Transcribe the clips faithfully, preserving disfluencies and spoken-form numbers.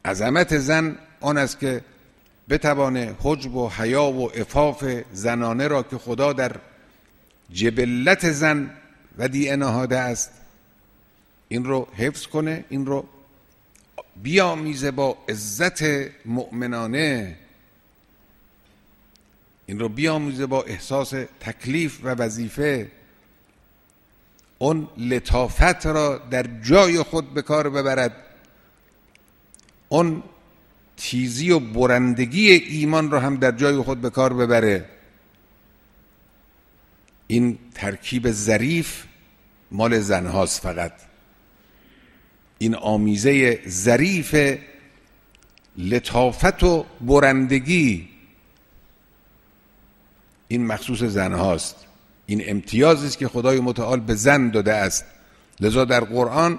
عظمت زن آن است که بتوانه حجب و حیا و عفاف زنانه را که خدا در جبلت زن ودیعه نهاده است این رو حفظ کنه، این رو بیامیزه با عزت مؤمنانه، این رو بیامیزه با احساس تکلیف و وظیفه، اون لطافت را در جای خود به کار ببرد، اون تیزی و برندگی ایمان را هم در جای خود به کار ببره. این ترکیب ظریف مال زنهاست فقط. این آمیزه ظریف لطافت و برندگی این مخصوص زنهاست. این امتیازی است که خدای متعال به زن داده است. لذا در قرآن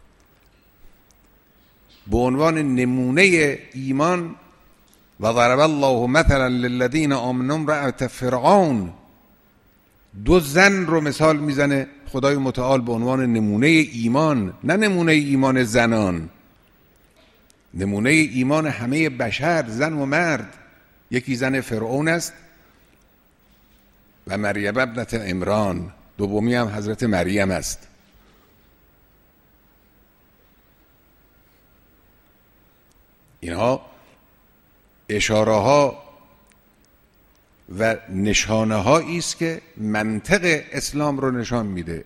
به عنوان نمونه ایمان و ضرب الله مثلا للذین آمنوا امرأة فرعون، دو زن رو مثال میزنه خدای متعال به عنوان نمونه ایمان، نه نمونه ایمان زنان، نمونه ایمان همه بشر، زن و مرد. یکی زن فرعون است و مریم ابنة عمران، دومی هم حضرت مریم است. اینها اشاره ها و نشانه هایی است که منطق اسلام رو نشان میده.